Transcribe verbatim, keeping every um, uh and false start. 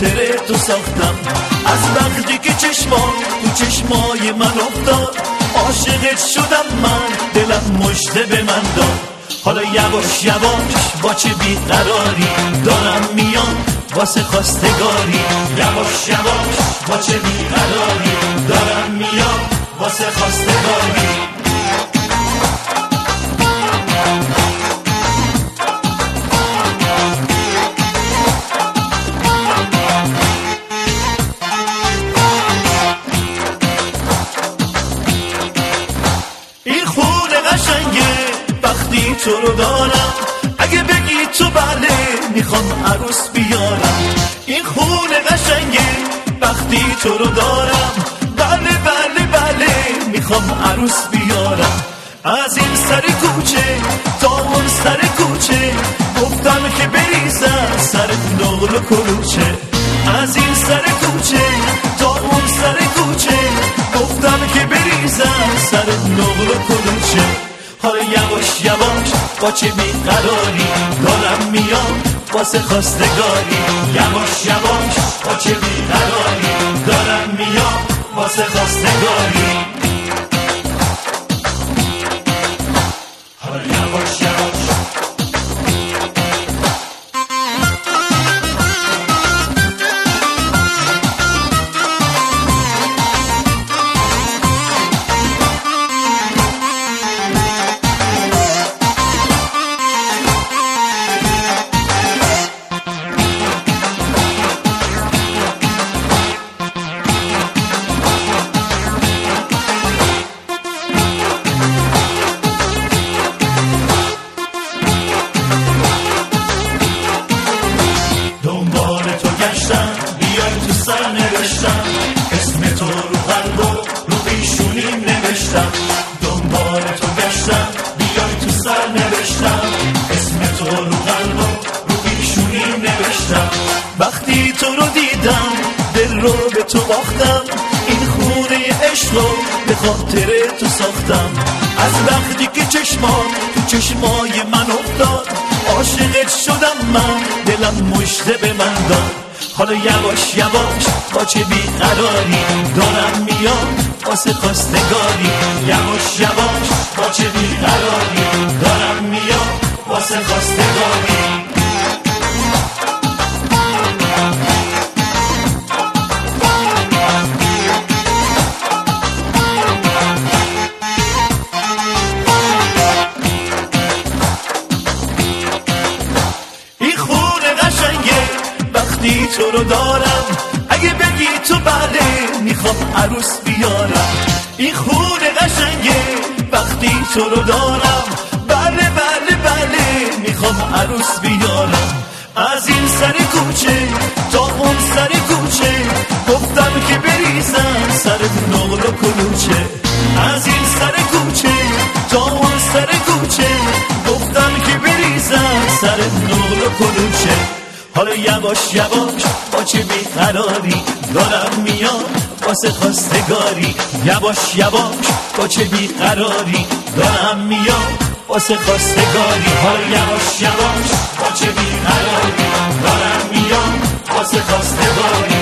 خاطر تو ساختم. از وقتی که چشمان تو چشمای من افتاد عاشقت شدم من، دلم مژده به من داد. حالا یواش یواش با چه بیقراری دارم میام واسه خواستگاری. یواش یواش با چه بیقراری دارم میام واسه خواستگاری. این خونه قشنگه وقتی تو رو دارم، اگه بگی تو بله میخوام عروس بیارم. این خونه قشنگه وقتی تو رو دارم، بله بله بله میخوام عروس بیارم. از این سر کوچه تا اون سر کوچه گفتم که بریزم سر نقل و کلوچه. از این سر کوچه تا اون سر کوچه گفتم که بریزم سر نقل و کلوچه. حالا یواش یواش با چه بیقراری دارم میام واسه خواستگاری. یواش یواش با چه بیقراری دارم میام واسه خواستگاری. حالا یواش یواش بیای تو سر نوشتم اسم تو رو قلب و رو پیشونیم نوشتم. دنبال تو گشتم بیای تو سر نوشتم اسم تو رو قلب و رو پیشونیم نوشتم. وقتی تو رو دیدم دل رو به تو باختم، این خونه عشق رو به خاطر تو ساختم. از وقتی که چشمان تو چشمای من افتاد عاشقت شدم من، دلم مژده به من داد. حالا یواش یواش با چه بیقراری دارم میام واسه خواستگاری. یواش یواش با چه بیقراری دارم میام واسه خواستگاری. تو رو دارم اگه بگی تو بله میخوام عروس بیارم. این خونه قشنگه وقتی تو رو دارم، بله بله بله میخوام عروس بیارم. از این سر کوچه تا اون سر کوچه گفتم که بریزم سر نقل و کلوچه. از این سر کوچه تا اون سر کوچه گفتم که بریزم سر نقل و کلوچه. حالا یواش یواش با چه بیقراری دارم میام واسه خواستگاری. یواش یواش با چه بیقراری دارم میام واسه خواستگاری. حالا یواش یواش با چه بیقراری دارم میام واسه خواستگاری.